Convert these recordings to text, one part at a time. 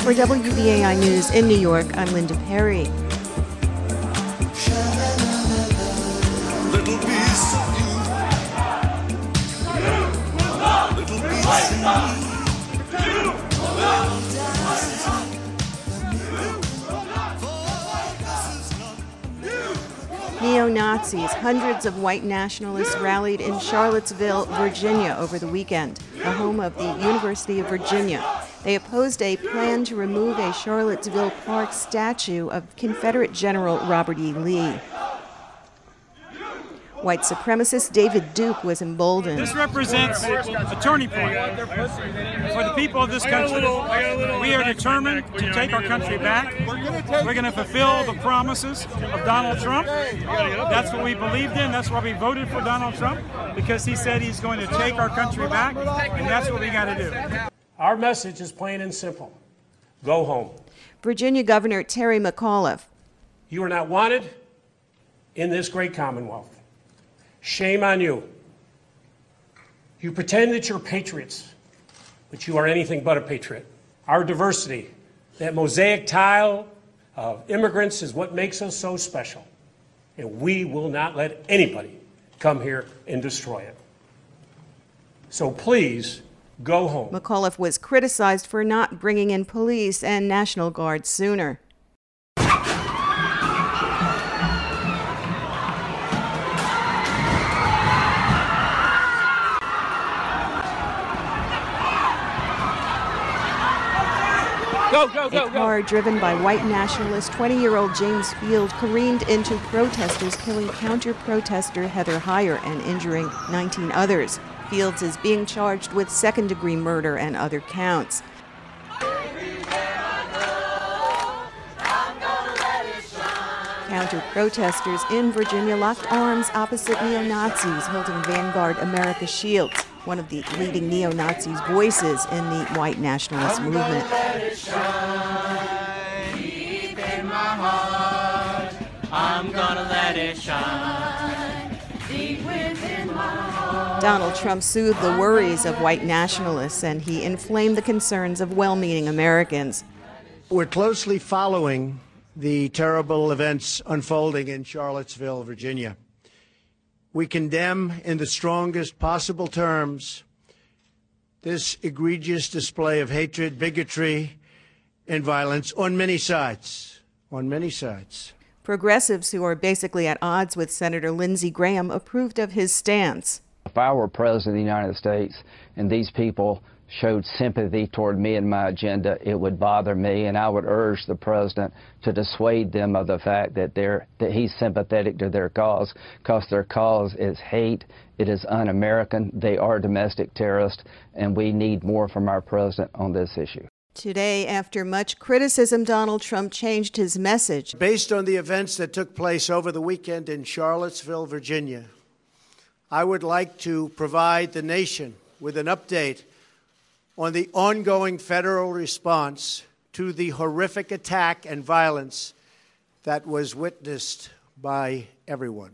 For WBAI News in New York, I'm Linda Perry. Little piece of you. Little piece of you. Neo-Nazis, hundreds of white nationalists rallied in Charlottesville, Virginia over the weekend, the home of the University of Virginia. They opposed a plan to remove a Charlottesville Park statue of Confederate General Robert E. Lee. White supremacist David Duke was emboldened. This represents a turning point for the people of this country. We are determined to take our country back. We're going to fulfill the promises of Donald Trump. That's what we believed in. That's why we voted for Donald Trump, because he said he's going to take our country back, and that's what we got to do. Our message is plain and simple. Go home. Virginia Governor Terry McAuliffe. You are not wanted in this great Commonwealth. Shame on you. You pretend that you're patriots, but you are anything but a patriot. Our diversity, that mosaic tile of immigrants, is what makes us so special. And we will not let anybody come here and destroy it. So please, go home. McAuliffe was criticized for not bringing in police and National Guard sooner. A car driven by white nationalist 20-year-old James Field careened into protesters, killing counter-protester Heather Heyer and injuring 19 others. Fields is being charged with second-degree murder and other counts. Counter-protesters in Virginia locked arms opposite neo-Nazis holding Vanguard America shields, one of the leading neo-Nazis' voices in the white nationalist movement. Deep in my heart, I'm gonna let it shine. Deep within my heart. Donald Trump soothed the worries of white nationalists, and he inflamed the concerns of well-meaning Americans. We're closely following the terrible events unfolding in Charlottesville, Virginia. We condemn in the strongest possible terms this egregious display of hatred, bigotry, and violence on many sides. On many sides. Progressives who are basically at odds with Senator Lindsey Graham approved of his stance. If I were president of the United States and these people showed sympathy toward me and my agenda, it would bother me, and I would urge the president to dissuade them of the fact that he's sympathetic to their cause, because their cause is hate, it is un-American, they are domestic terrorists, and we need more from our president on this issue. Today, after much criticism, Donald Trump changed his message. Based on the events that took place over the weekend in Charlottesville, Virginia, I would like to provide the nation with an update on the ongoing federal response to the horrific attack and violence that was witnessed by everyone.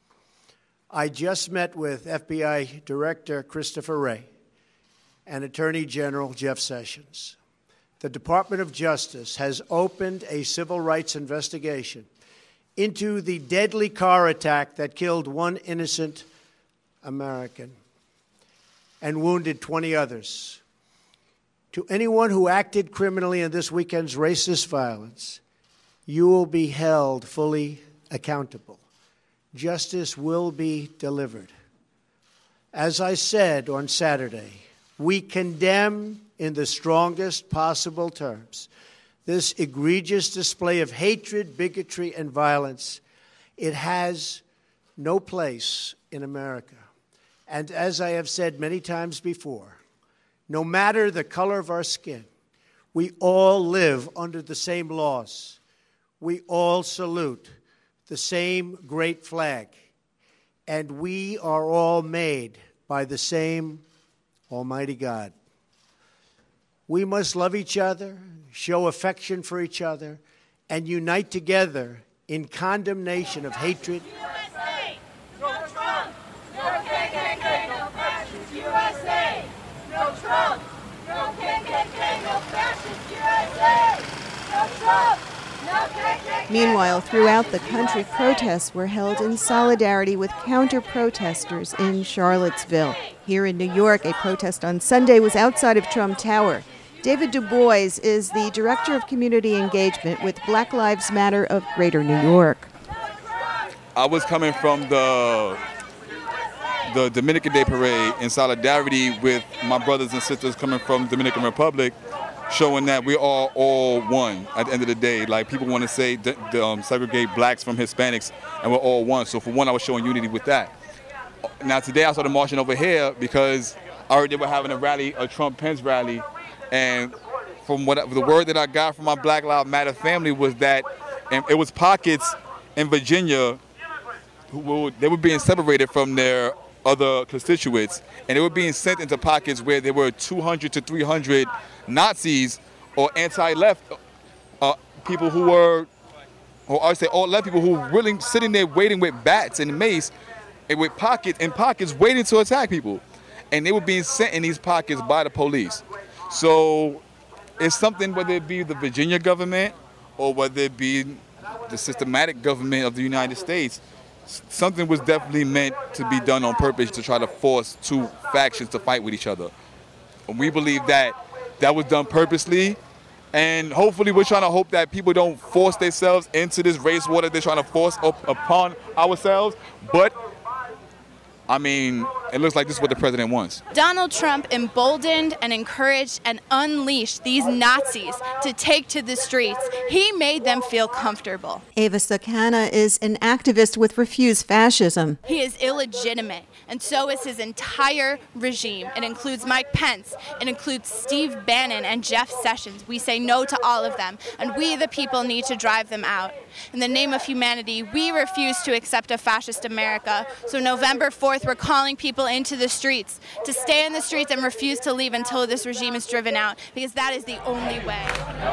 I just met with FBI Director Christopher Wray and Attorney General Jeff Sessions. The Department of Justice has opened a civil rights investigation into the deadly car attack that killed one innocent American and wounded 20 others. To anyone who acted criminally in this weekend's racist violence, you will be held fully accountable. Justice will be delivered. As I said on Saturday, we condemn in the strongest possible terms this egregious display of hatred, bigotry, and violence. It has no place in America. And as I have said many times before, no matter the color of our skin, we all live under the same laws. We all salute the same great flag. And we are all made by the same Almighty God. We must love each other, show affection for each other, and unite together in condemnation of hatred. USA! No Trump! No KKK! No fascist USA! No Trump! No KKK! No fascist USA! Meanwhile, throughout the country, protests were held in solidarity with counter-protesters in Charlottesville. Here in New York, a protest on Sunday was outside of Trump Tower. David Du Bois is the Director of Community Engagement with Black Lives Matter of Greater New York. I was coming from the Dominican Day Parade in solidarity with my brothers and sisters coming from Dominican Republic, showing that we're all one at the end of the day. Like, people want to say segregate blacks from Hispanics, and we're all one. So for one, I was showing unity with that. Now today I started marching over here because I heard they were having a rally, a Trump-Pence rally, and from the word that I got from my Black Lives Matter family was that it was pockets in Virginia they were being separated from their other constituents, and they were being sent into pockets where there were 200 to 300 Nazis or anti-left people who were, or I would say all left people who were really sitting there waiting with bats and mace and with pockets waiting to attack people. And they were being sent in these pockets by the police. So it's something, whether it be the Virginia government or whether it be the systematic government of the United States, something was definitely meant to be done on purpose to try to force two factions to fight with each other. And we believe that was done purposely. And hopefully we're trying to hope that people don't force themselves into this race war that they're trying to force upon ourselves. But I mean, it looks like this is what the president wants. Donald Trump emboldened and encouraged and unleashed these Nazis to take to the streets. He made them feel comfortable. Ava Sakana is an activist with Refuse Fascism. He is illegitimate, and so is his entire regime. It includes Mike Pence. It includes Steve Bannon and Jeff Sessions. We say no to all of them, and we, the people, need to drive them out. In the name of humanity, we refuse to accept a fascist America. So November 4th, we're calling people into the streets to stay in the streets and refuse to leave until this regime is driven out, because that is the only way.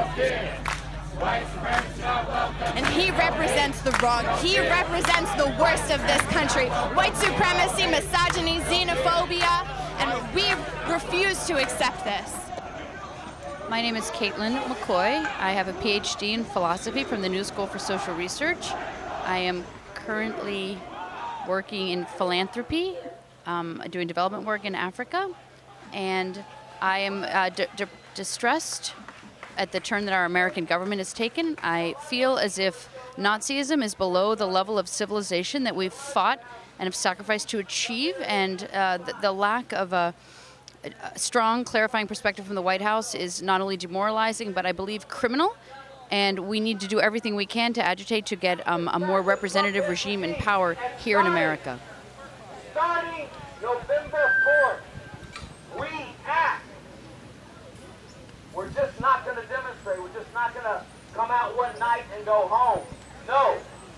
And he represents the wrong. He represents the worst of this country. White supremacy, misogyny, xenophobia, and we refuse to accept this. My name is Caitlin McCoy. I have a PhD in philosophy from the New School for Social Research. I am currently working in philanthropy, doing development work in Africa, and I am distressed at the turn that our American government has taken. I feel as if Nazism is below the level of civilization that we've fought and have sacrificed to achieve, and the lack of a strong, clarifying perspective from the White House is not only demoralizing, but I believe criminal. And we need to do everything we can to agitate to get a more representative regime in power here in America. Starting November 4th, we act. We're just not going to demonstrate. We're just not going to come out one night and go home. No.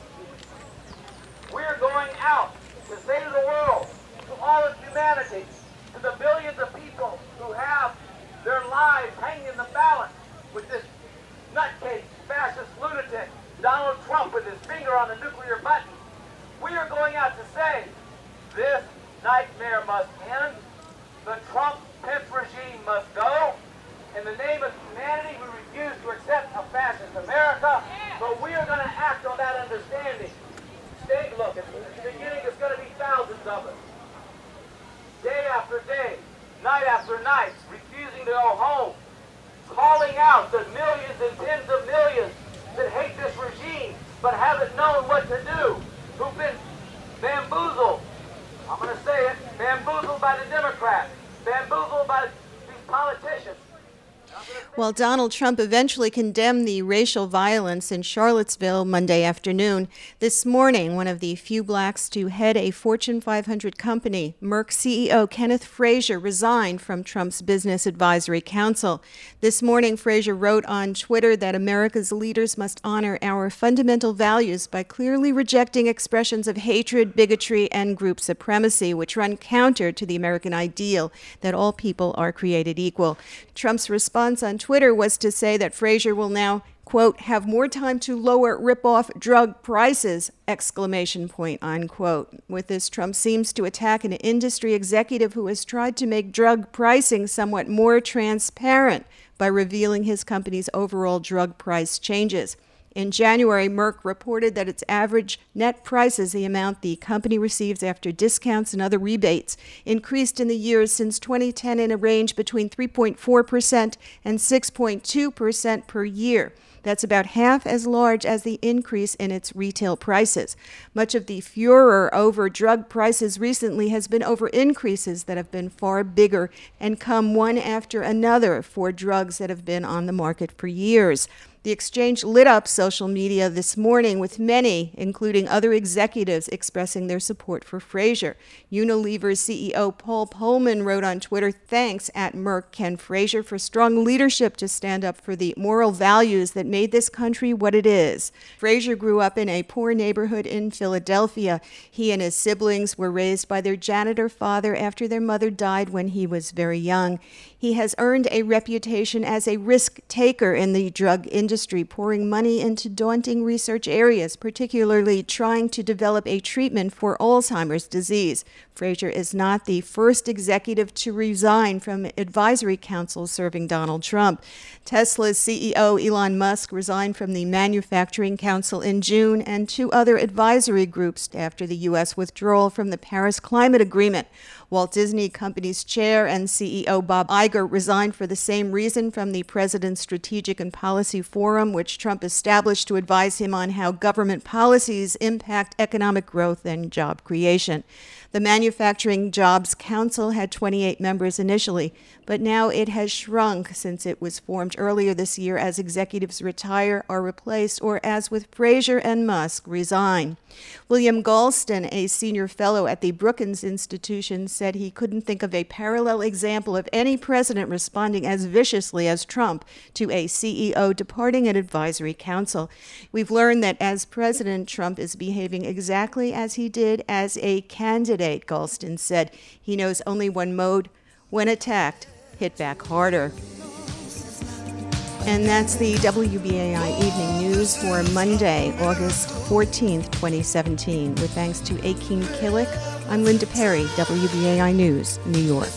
We're going out to say to the world, to all of humanity, to the billions of people who have their lives hanging in the balance with this nutcase, fascist lunatic, Donald Trump with his finger on the nuclear button. We are going out to say, this nightmare must end. The Trump-Pence regime must go. In the name of humanity, we refuse to accept a fascist America, but we are going to act on that understanding. Look, at the beginning, it's going to be thousands of us. Day after day, night after night, refusing to go home, calling out the millions and tens of millions that hate this regime but haven't known what to do, who've been bamboozled, I'm going to say it, bamboozled by the Democrats, bamboozled by these politicians. While Donald Trump eventually condemned the racial violence in Charlottesville Monday afternoon, this morning, one of the few blacks to head a Fortune 500 company, Merck CEO Kenneth Frazier, resigned from Trump's Business Advisory Council. This morning, Frazier wrote on Twitter that America's leaders must honor our fundamental values by clearly rejecting expressions of hatred, bigotry, and group supremacy, which run counter to the American ideal that all people are created equal. Trump's response on Twitter was to say that Frazier will now, quote, have more time to lower rip-off drug prices, exclamation point, unquote. With this, Trump seems to attack an industry executive who has tried to make drug pricing somewhat more transparent by revealing his company's overall drug price changes. In January, Merck reported that its average net prices, the amount the company receives after discounts and other rebates, increased in the years since 2010 in a range between 3.4% and 6.2% per year. That's about half as large as the increase in its retail prices. Much of the furor over drug prices recently has been over increases that have been far bigger and come one after another for drugs that have been on the market for years. The exchange lit up social media this morning with many, including other executives, expressing their support for Frazier. Unilever's CEO Paul Polman wrote on Twitter, "Thanks at Merck Ken Frazier for strong leadership to stand up for the moral values that made this country what it is." Frazier grew up in a poor neighborhood in Philadelphia. He and his siblings were raised by their janitor father after their mother died when he was very young. He has earned a reputation as a risk taker in the drug industry, pouring money into daunting research areas, particularly trying to develop a treatment for Alzheimer's disease. Frazier is not the first executive to resign from advisory councils serving Donald Trump. Tesla's CEO Elon Musk resigned from the Manufacturing Council in June, and 2 other advisory groups after the U.S. withdrawal from the Paris Climate Agreement. Walt Disney Company's chair and CEO Bob Iger resigned for the same reason from the President's Strategic and Policy Forum, which Trump established to advise him on how government policies impact economic growth and job creation. The Manufacturing Jobs Council had 28 members initially, but now it has shrunk since it was formed earlier this year as executives retire, are replaced, or as with Frazier and Musk, resign. William Galston, a senior fellow at the Brookings Institution, said he couldn't think of a parallel example of any president responding as viciously as Trump to a CEO departing an advisory council. We've learned that as president, Trump is behaving exactly as he did as a candidate, Galston said. He knows only one mode: when attacked, hit back harder. And that's the WBAI Evening News for Monday, August 14th, 2017. With thanks to Akeem Killick, I'm Linda Perry, WBAI News, New York.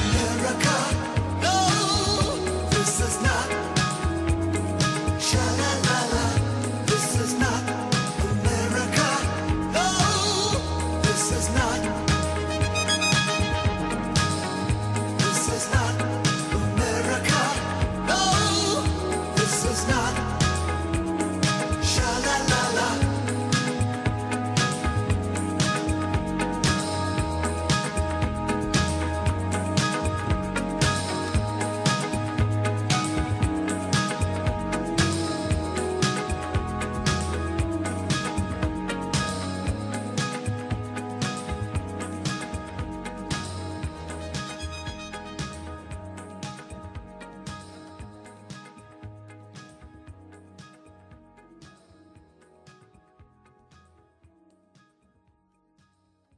Shut up.